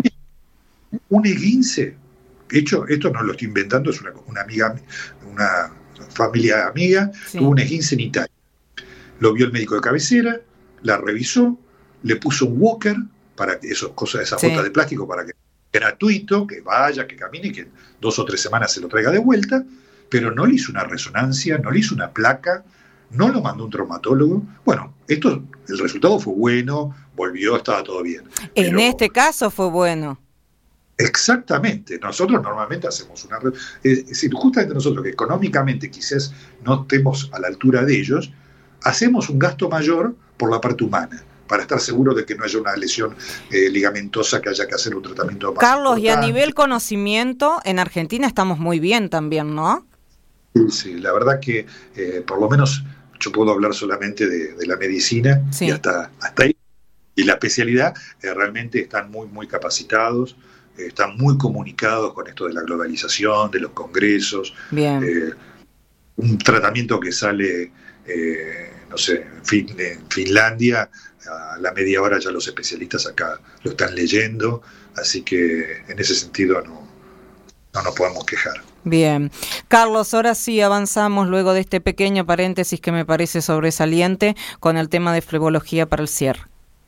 Un esguince, de hecho, esto no lo estoy inventando, es una, una amiga, una familia amiga, sí. Tuvo un esguince en Italia. Lo vio el médico de cabecera, la revisó, le puso un walker, para que esas cosas, esas sí. botas de plástico, para que gratuito, que vaya, que camine, que en dos o tres semanas se lo traiga de vuelta, pero no le hizo una resonancia, no le hizo una placa, no lo mandó un traumatólogo. Bueno, esto, el resultado fue bueno, volvió, estaba todo bien. En pero, este caso fue bueno. Exactamente. Nosotros normalmente hacemos una... Es decir, justamente nosotros que económicamente quizás no estemos a la altura de ellos, hacemos un gasto mayor por la parte humana, para estar seguro de que no haya una lesión eh, ligamentosa que haya que hacer un tratamiento más Carlos, importante. Y a nivel conocimiento, en Argentina estamos muy bien también, ¿no? Sí, sí, la verdad que eh, por lo menos yo puedo hablar solamente de, de la medicina, sí. y hasta, hasta ahí. Y la especialidad eh, realmente están muy, muy capacitados, eh, están muy comunicados con esto de la globalización, de los congresos. Bien. Eh, un tratamiento que sale, eh, no sé, en, fin, en Finlandia, a la media hora ya los especialistas acá lo están leyendo, así que en ese sentido no, no nos podemos quejar. Bien. Carlos, ahora sí avanzamos luego de este pequeño paréntesis que me parece sobresaliente con el tema de flebología para el cierre.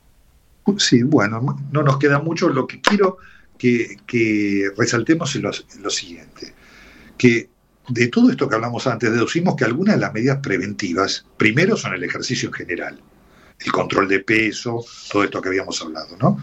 Sí, bueno, no nos queda mucho. Lo que quiero que, que resaltemos es lo, lo siguiente, que de todo esto que hablamos antes, deducimos que algunas de las medidas preventivas, primero son el ejercicio en general, el control de peso, todo esto que habíamos hablado, ¿no?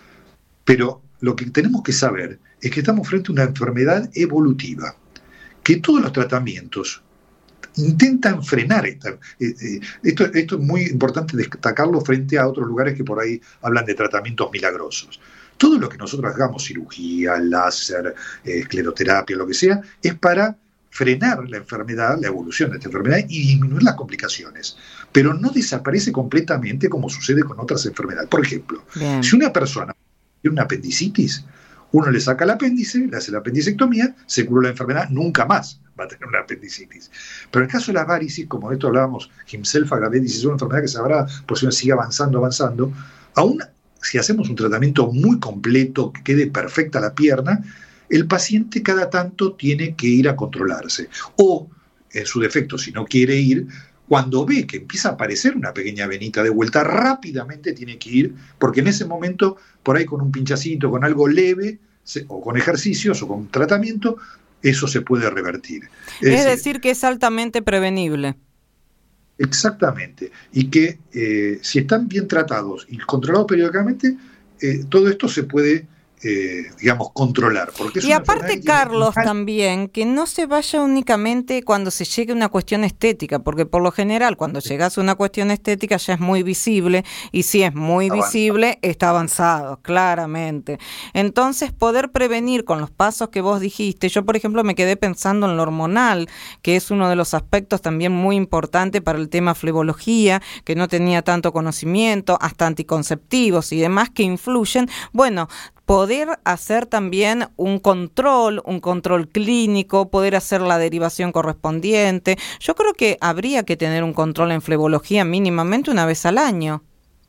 Pero lo que tenemos que saber es que estamos frente a una enfermedad evolutiva, que todos los tratamientos intentan frenar esta. Eh, eh, esto, esto es muy importante destacarlo frente a otros lugares que por ahí hablan de tratamientos milagrosos. Todo lo que nosotros hagamos, cirugía, láser, eh, escleroterapia, lo que sea, es para frenar la enfermedad, la evolución de esta enfermedad y disminuir las complicaciones. Pero no desaparece completamente como sucede con otras enfermedades. Por ejemplo, Bien. si una persona tiene una apendicitis, uno le saca el apéndice, le hace la apendicectomía, se curó la enfermedad, nunca más va a tener una apendicitis. Pero en el caso de las varices, como de esto hablábamos, Himselfa gravedis, es una enfermedad que se habrá, por si uno sigue avanzando, avanzando, aún si hacemos un tratamiento muy completo, que quede perfecta la pierna, el paciente cada tanto tiene que ir a controlarse. O, en su defecto, si no quiere ir, cuando ve que empieza a aparecer una pequeña venita de vuelta, rápidamente tiene que ir, porque en ese momento, por ahí con un pinchacito, con algo leve, se, o con ejercicios, o con tratamiento, eso se puede revertir. Es, es decir, decir, que es altamente prevenible. Exactamente. Y que eh, si están bien tratados y controlados periódicamente, eh, todo esto se puede... Eh, digamos, controlar. Porque es y aparte, Carlos, tiene... también, que no se vaya únicamente cuando se llegue a una cuestión estética, porque por lo general, cuando sí. llegas a una cuestión estética ya es muy visible, y si es muy avanzado. visible, está avanzado, claramente. Entonces, poder prevenir con los pasos que vos dijiste, yo, por ejemplo, me quedé pensando en lo hormonal, que es uno de los aspectos también muy importante para el tema flebología, que no tenía tanto conocimiento, hasta anticonceptivos y demás que influyen. Bueno, poder hacer también un control, un control clínico, poder hacer la derivación correspondiente. Yo creo que habría que tener un control en flebología mínimamente una vez al año.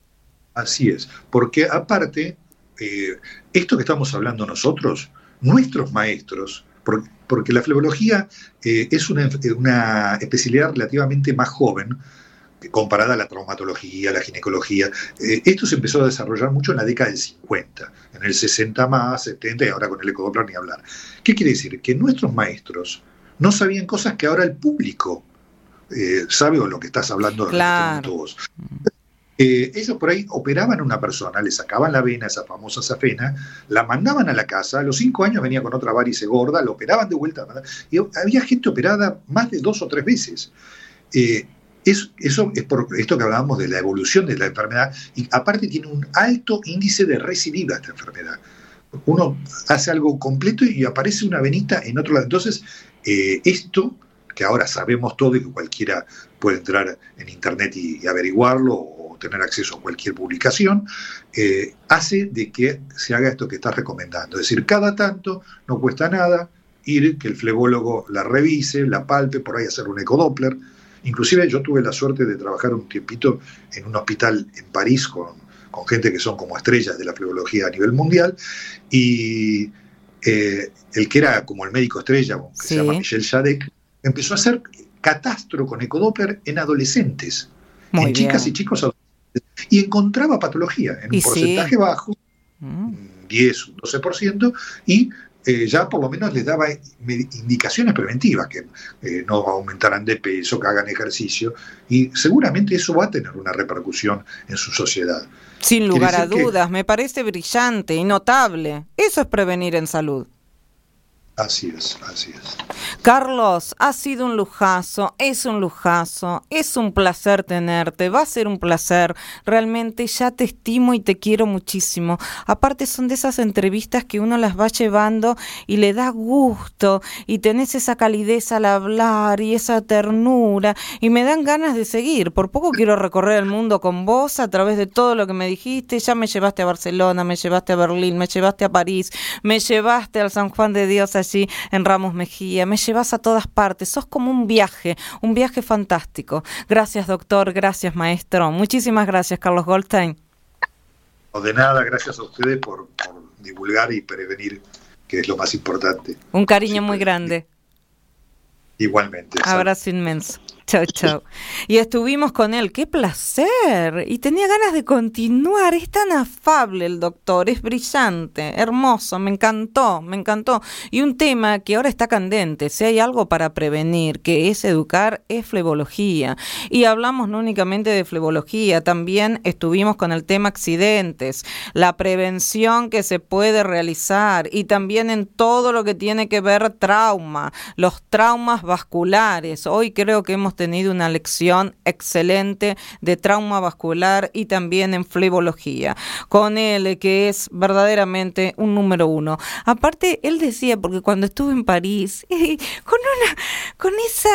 Así es, porque aparte, eh, esto que estamos hablando nosotros, nuestros maestros, porque, porque la flebología eh, es una, una especialidad relativamente más joven, comparada a la traumatología, la ginecología. Eh, esto se empezó a desarrollar mucho en la década del cincuenta, en el sesenta más, setenta, y ahora con el ecodoppler ni hablar. ¿Qué quiere decir? Que nuestros maestros no sabían cosas que ahora el público eh, sabe, o lo que estás hablando claro. todos. Eh, ellos por ahí operaban a una persona, le sacaban la vena, esa famosa safena, la mandaban a la casa, a los cinco años venía con otra varice gorda, la operaban de vuelta, y había gente operada más de dos o tres veces. Eh, es, eso es por esto que hablábamos de la evolución de la enfermedad, y aparte tiene un alto índice de recidiva esta enfermedad. Uno hace algo completo y aparece una venita en otro lado. Entonces, eh, esto, que ahora sabemos todo y que cualquiera puede entrar en internet y, y averiguarlo, o tener acceso a cualquier publicación, eh, hace de que se haga esto que estás recomendando. Es decir, cada tanto, no cuesta nada ir, que el flebólogo la revise, la palpe, por ahí hacer un ecodoppler. Inclusive yo tuve la suerte de trabajar un tiempito en un hospital en París con, con gente que son como estrellas de la flebología a nivel mundial, y eh, el que era como el médico estrella, que sí. se llama Michel Jadek, empezó a hacer catastro con ecodoppler en adolescentes, Muy en bien. chicas y chicos adolescentes, y encontraba patología en un porcentaje sí. bajo, mm. diez, doce por ciento, y eh, ya por lo menos les daba indicaciones preventivas, que eh, no aumentaran de peso, que hagan ejercicio, y seguramente eso va a tener una repercusión en su sociedad. Sin lugar a dudas, que... me parece brillante y notable. Eso es prevenir en salud. Así es, así es. Carlos, ha sido un lujazo, es un lujazo, es un placer tenerte, va a ser un placer, realmente ya te estimo y te quiero muchísimo. Aparte son de esas entrevistas que uno las va llevando y le da gusto y tenés esa calidez al hablar y esa ternura y me dan ganas de seguir. Por poco quiero recorrer el mundo con vos a través de todo lo que me dijiste. Ya me llevaste a Barcelona, me llevaste a Berlín, me llevaste a París, me llevaste al San Juan de Dios allí en Ramos Mejía, me llevas a todas partes, sos como un viaje, un viaje fantástico. Gracias, doctor, gracias, maestro. Muchísimas gracias, Carlos Goldstein. No, de nada, gracias a ustedes por, por divulgar y prevenir, que es lo más importante. Un cariño muy grande. Igualmente. Abrazo ¿sabes? Inmenso. Chau, chau. Y estuvimos con él, qué placer. Y tenía ganas de continuar. Es tan afable el doctor, es brillante, hermoso, me encantó, me encantó. Y un tema que ahora está candente, si hay algo para prevenir, que es educar, es flebología. Y hablamos no únicamente de flebología, también estuvimos con el tema accidentes, la prevención que se puede realizar y también en todo lo que tiene que ver trauma, los traumas vasculares. Hoy creo que hemos tenido una lección excelente de trauma vascular y también en flebología, con él que es verdaderamente un número uno. Aparte, él decía, porque cuando estuve en París, eh, con una, con esa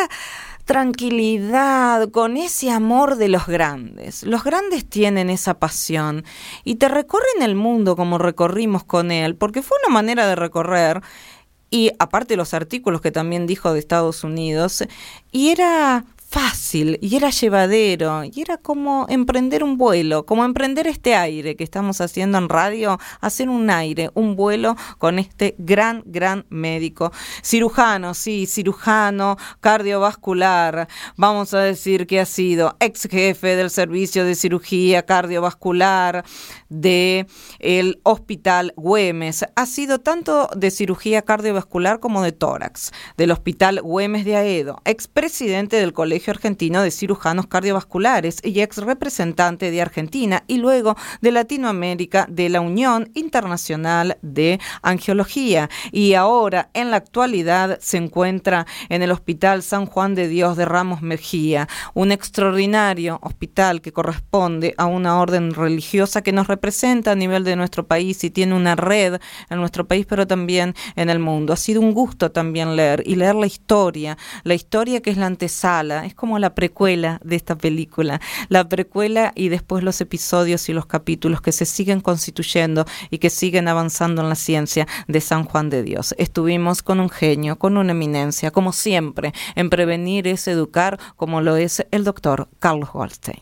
tranquilidad, con ese amor de los grandes. Los grandes tienen esa pasión y te recorren el mundo como recorrimos con él, porque fue una manera de recorrer. Y aparte los artículos que también dijo de Estados Unidos, y era fácil, y era llevadero, y era como emprender un vuelo, como emprender este aire que estamos haciendo en radio, hacer un aire, un vuelo con este gran, gran médico. Cirujano, sí, cirujano cardiovascular, vamos a decir que ha sido ex jefe del servicio de cirugía cardiovascular de el Hospital Güemes, ha sido tanto de cirugía cardiovascular como de tórax, del Hospital Güemes de Aedo, expresidente del Colegio Argentino de Cirujanos Cardiovasculares y ex representante de Argentina y luego de Latinoamérica de la Unión Internacional de Angiología, y ahora en la actualidad se encuentra en el Hospital San Juan de Dios de Ramos Mejía, un extraordinario hospital que corresponde a una orden religiosa que nos representa a nivel de nuestro país y tiene una red en nuestro país pero también en el mundo. Ha sido un gusto también leer y leer la historia, la historia que es la antesala, es como la precuela de esta película, la precuela y después los episodios y los capítulos que se siguen constituyendo y que siguen avanzando en la ciencia de San Juan de Dios. Estuvimos con un genio, con una eminencia, como siempre, en prevenir es educar, como lo es el doctor Carlos Goldstein.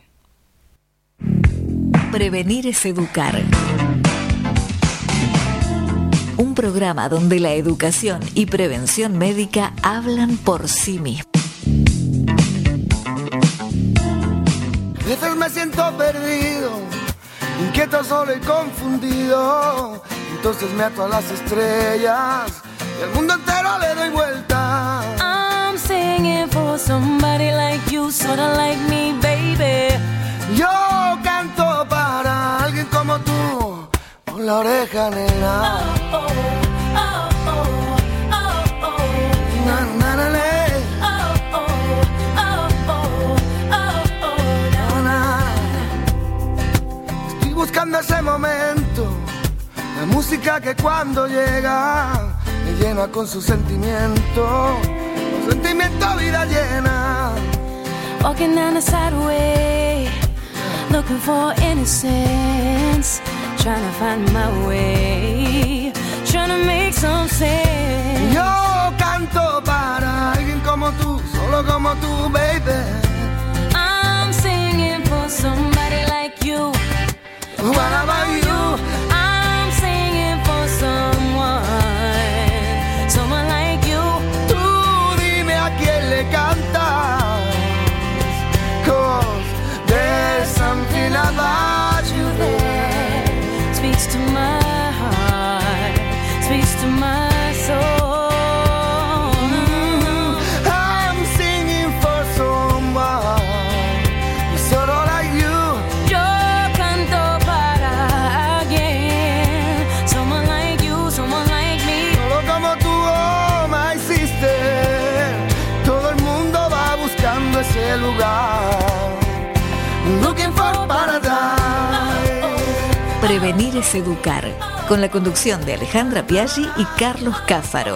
Prevenir es educar. Un programa donde la educación y prevención médica hablan por sí mismos. veces me siento perdido, inquieto, solo y confundido. Entonces me ato a las estrellas y al mundo entero le doy vuelta. I'm singing for somebody like you, sorta like me, baby. Yo canto para alguien como tú, con la oreja nena. Oh, oh, oh, oh, oh, oh. Na, na, na, na. Oh, oh, oh, oh, oh, oh, Na, na. Estoy buscando ese momento, la música que cuando llega me llena con su sentimiento, con sentimiento vida llena. walking down a side way, looking for innocence, trying to find my way, trying to make some sense. Yo canto para alguien como tú, solo como tú, baby. I'm singing for somebody like you. What about you? I'm singing for someone, someone like you. Tú dime a quién le cantas, 'cause there's something about you there. Speaks to my heart, speaks to my soul. Mm-hmm. I'm singing for someone solo like you. Yo canto para alguien, someone like you, someone like me. Solo como tú, oh my sister. Todo el mundo va buscando ese lugar, looking for paradise. Prevenir es educar, con la conducción de Alejandra Piaggi y Carlos Cáfaro.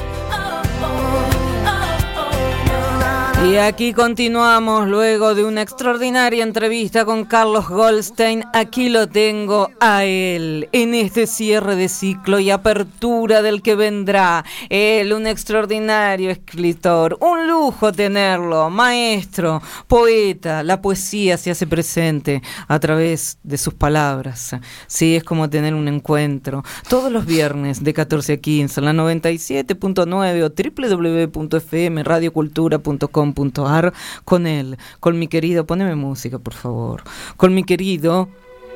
Y aquí continuamos luego de una extraordinaria entrevista con Carlos Goldstein. Aquí lo tengo a él en este cierre de ciclo y apertura del que vendrá. Él, un extraordinario escritor, un lujo tenerlo, maestro, poeta. La poesía se hace presente a través de sus palabras. Sí, es como tener un encuentro todos los viernes de catorce a quince en la noventa y siete punto nueve o doble u doble u doble u punto efe eme radio cultura punto com punto ar con él, con mi querido, poneme música por favor, con mi querido,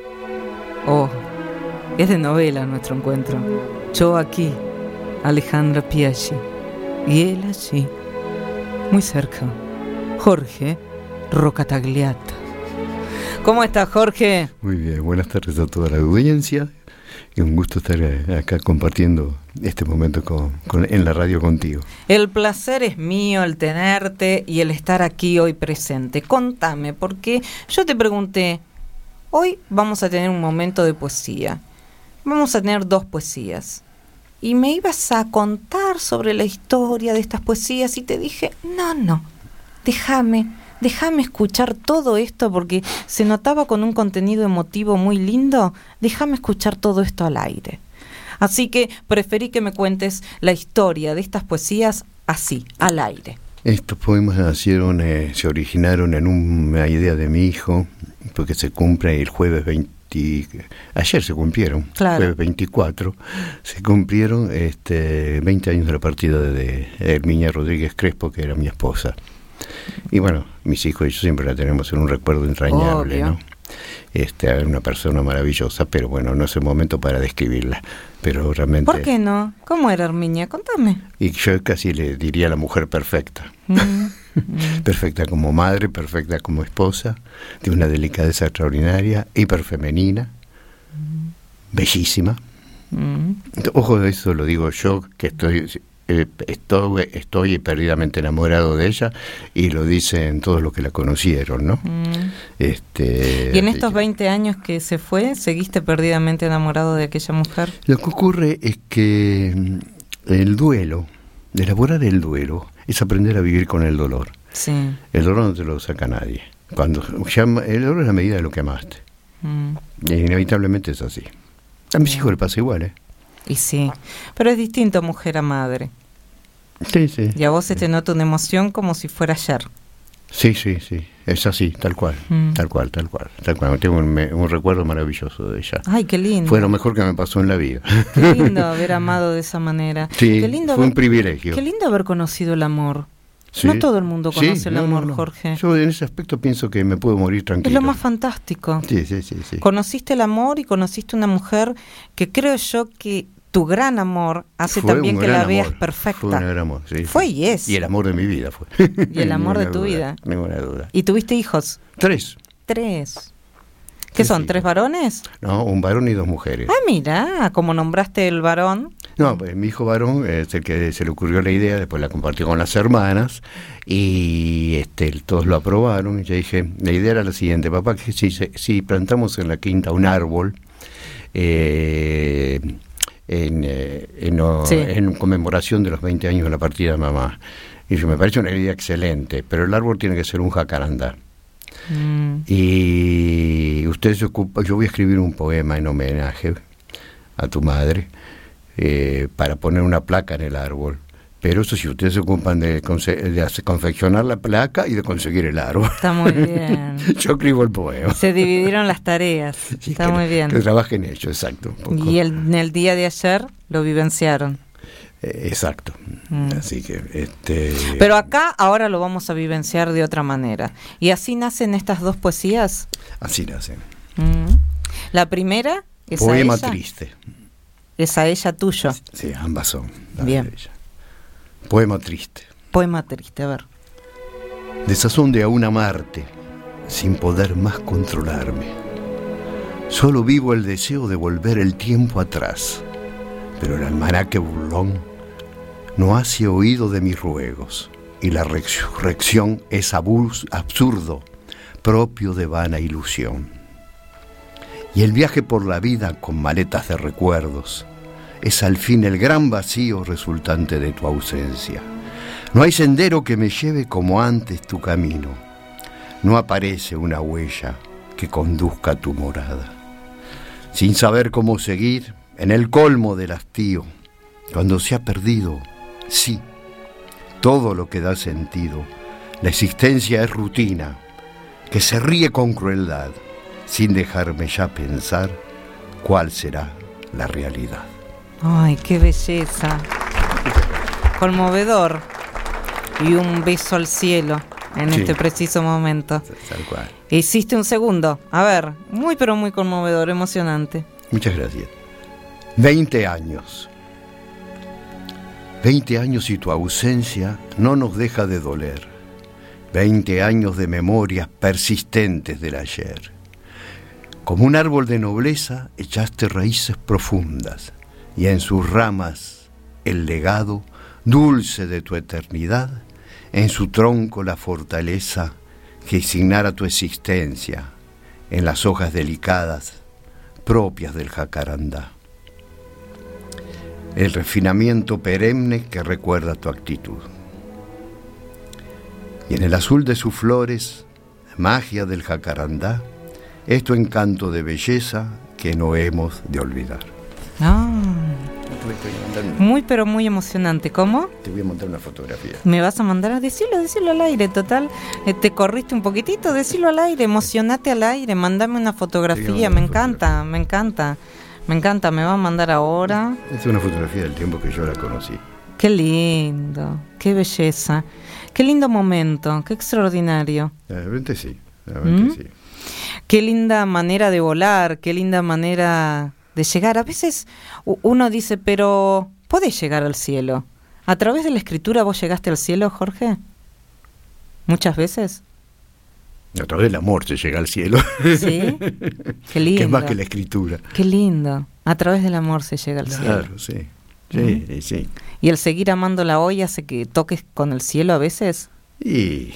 oh, es de novela nuestro encuentro, yo aquí, Alejandra Piaggi, y él allí, muy cerca, Jorge Rocatagliata. ¿Cómo estás, Jorge? Muy bien, buenas tardes a toda la audiencia. Y un gusto estar acá compartiendo este momento con, con, en la radio contigo. El placer es mío, el tenerte y el estar aquí hoy presente. Contame, porque yo te pregunté, hoy vamos a tener un momento de poesía. Vamos a tener dos poesías. Y me ibas a contar sobre la historia de estas poesías y te dije, no, no, déjame, déjame escuchar todo esto porque se notaba con un contenido emotivo muy lindo. Déjame escuchar todo esto al aire. Así que preferí que me cuentes la historia de estas poesías así, al aire. Estos poemas nacieron, eh, se originaron en un, una idea de mi hijo, porque se cumple el jueves veinte, ayer se cumplieron, claro. Jueves veinticuatro, se cumplieron este, veinte años de la partida de, de Herminia Rodríguez Crespo, que era mi esposa. Y bueno, mis hijos y yo siempre la tenemos en un recuerdo entrañable, obvio, ¿no? Este, era una persona maravillosa, pero bueno, no es el momento para describirla. Pero realmente. ¿Por qué no? ¿Cómo era Herminia? Contame. Y yo casi le diría la mujer perfecta. Mm, mm. Perfecta como madre, perfecta como esposa, de una delicadeza extraordinaria, hiperfemenina, mm. bellísima. Mm. Ojo, eso lo digo yo, que estoy. Estoy, estoy perdidamente enamorado de ella, y lo dicen todos los que la conocieron, ¿no? Mm. Este, ¿Y en estos veinte años que se fue, seguiste perdidamente enamorado de aquella mujer? Lo que ocurre es que el duelo, elaborar el duelo, es aprender a vivir con el dolor. Sí. El dolor no te lo saca nadie. Cuando ya, el dolor es la medida de lo que amaste. Mm. Y inevitablemente es así. A mis sí. hijos le pasa igual, ¿eh? Y sí, pero es distinto mujer a madre. Sí, sí. Y a vos se te nota una emoción como si fuera ayer. Sí, sí, sí, es así, tal cual, mm. tal cual, tal cual, tal cual. Tengo un, un recuerdo maravilloso de ella. Ay, qué lindo. Fue lo mejor que me pasó en la vida. Qué lindo haber amado de esa manera. Sí, qué lindo fue haber, un privilegio. Qué lindo haber conocido el amor. ¿Sí? No todo el mundo conoce Sí, el no, amor, no, no. Jorge. Yo en ese aspecto pienso que me puedo morir tranquilo. Es lo más fantástico. Sí, sí, sí, sí. Conociste el amor y conociste una mujer que creo yo que tu gran amor hace Fue también un que gran la veas amor. perfecta. Fue un gran amor, sí. Fue y es. Y el amor de mi vida fue. Y el amor de Ninguna tu duda, vida. Ninguna duda. ¿Y tuviste hijos? Tres. Tres. ¿Qué Sí, son? sí. ¿Tres varones? No, un varón y dos mujeres. Ah, mira, como nombraste el varón. No, pues mi hijo varón es el que se le ocurrió la idea, después la compartió con las hermanas y este, todos lo aprobaron. Y yo dije, la idea era la siguiente, papá, que si, si plantamos en la quinta un árbol eh, en, eh, en, Sí. en conmemoración de los veinte años de la partida de mamá. Y yo, me parece una idea excelente, pero el árbol tiene que ser un jacarandá. Mm. Y usted se ocupa, yo voy a escribir un poema en homenaje a tu madre, eh, para poner una placa en el árbol. Pero eso sí, ustedes se ocupan de, conse- de hacer- confeccionar la placa y de conseguir el árbol. Está muy bien. Yo escribo el poema. Se dividieron las tareas. Sí, Está que, muy bien. Que trabajen en ello, exacto. un poco. Y el, en el día de ayer lo vivenciaron. Eh, exacto. Mm. Así que, este. Pero acá ahora lo vamos a vivenciar de otra manera. Y así nacen estas dos poesías. Así nace. Mm. La primera es Poema a ella, triste. es a ella tuyo. Sí, ambas son. las Bien. de ella. Poema triste. Poema triste, a ver. Desazón de aún amarte, sin poder más controlarme. Solo vivo el deseo de volver el tiempo atrás, pero el almanaque burlón no hace oído de mis ruegos, y la resurrección es abus- absurdo, propio de vana ilusión. Y el viaje por la vida con maletas de recuerdos es al fin el gran vacío resultante de tu ausencia. No hay sendero que me lleve como antes tu camino. No aparece una huella que conduzca a tu morada. Sin saber cómo seguir, en el colmo del hastío, cuando se ha perdido, sí, todo lo que da sentido, la existencia es rutina, que se ríe con crueldad, sin dejarme ya pensar cuál será la realidad. Ay, qué belleza. Conmovedor. Y un beso al cielo en Sí. este preciso momento. Tal cual. Hiciste un segundo. A ver, muy pero muy conmovedor, emocionante. Muchas gracias. Veinte años. Veinte años y tu ausencia no nos deja de doler. Veinte años de memorias persistentes del ayer. Como un árbol de nobleza echaste raíces profundas y en sus ramas el legado dulce de tu eternidad, en su tronco la fortaleza que signara tu existencia, en las hojas delicadas propias del jacarandá. El refinamiento perenne que recuerda tu actitud. Y en el azul de sus flores, magia del jacarandá, es tu encanto de belleza que no hemos de olvidar. Ah, muy pero muy emocionante. ¿Cómo? Te voy a montar una fotografía. ¿Me vas a mandar a decirlo, decirlo al aire? Total, eh, te corriste un poquitito, decirlo al aire, emocionate al aire, mandame una fotografía, me una encanta, fotografía. me encanta, me encanta, me va a mandar ahora. Es una fotografía del tiempo que yo la conocí. Qué lindo, qué belleza, qué lindo momento, qué extraordinario. Realmente sí, realmente ¿Mm? sí. Qué linda manera de volar, qué linda manera de llegar. A veces u- uno dice, pero ¿podés llegar al cielo? ¿A través de la escritura vos llegaste al cielo, Jorge? ¿Muchas veces? A través del amor se llega al cielo. ¿Sí? Qué lindo. Que es más que la escritura. Qué lindo. A través del amor se llega al cielo. Claro, sí. Sí, ¿Mm? sí. ¿Y el seguir amando la hoy hace que toques con el cielo a veces? Y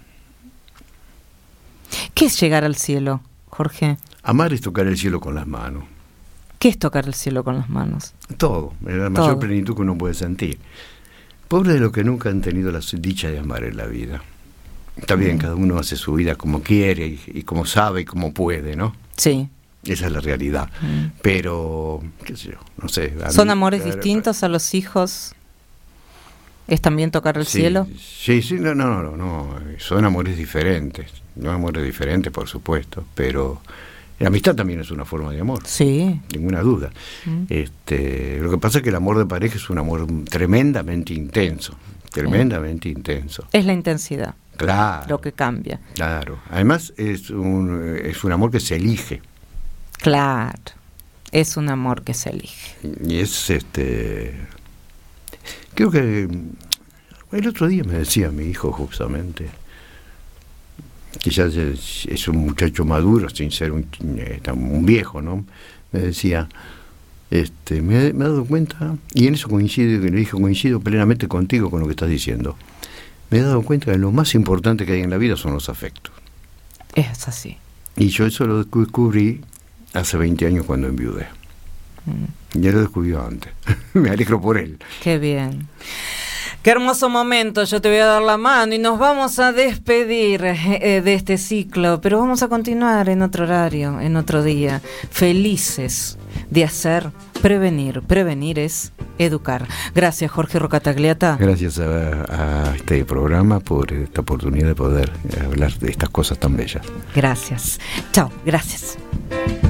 ¿Qué es llegar al cielo, Jorge? amar es tocar el cielo con las manos. ¿Qué es tocar el cielo con las manos? Todo, es la mayor Todo. plenitud que uno puede sentir. Pobre de los que nunca han tenido la dicha de amar en la vida. Está bien, cada uno hace su vida como quiere y, y como sabe y como puede, ¿no? Sí. Esa es la realidad. Mm. Pero, qué sé yo, no sé. a ¿Son mí- amores a- distintos a los hijos? ¿Es también tocar el Sí, cielo? Sí, sí, no, no, no, no, son amores diferentes. No amores diferentes, por supuesto, pero la amistad también es una forma de amor. Sí. Ninguna duda. Mm. Este, lo que pasa es que el amor de pareja es un amor tremendamente intenso, tremendamente eh. intenso. Es la intensidad. Claro. Lo que cambia. Claro. Además es un, es un amor que se elige. Claro. Es un amor que se elige. Y es este... Creo que... El otro día me decía mi hijo justamente, que ya es, es un muchacho maduro, sin ser un, un viejo, ¿no? Me decía, este, me, me he dado cuenta, y en eso coincido, que le dije, coincido plenamente contigo con lo que estás diciendo. Me he dado cuenta que lo más importante que hay en la vida son los afectos. Es así. Y yo eso lo descubrí hace veinte años cuando enviudé. Mm. Ya lo descubrió antes. Me alegro por él. Qué bien. Qué hermoso momento, yo te voy a dar la mano y nos vamos a despedir eh, de este ciclo, pero vamos a continuar en otro horario, en otro día, felices de hacer, prevenir. Prevenir es educar. Gracias, Jorge Rocatagliata. Gracias a, a este programa por esta oportunidad de poder hablar de estas cosas tan bellas. Gracias. Chao, gracias.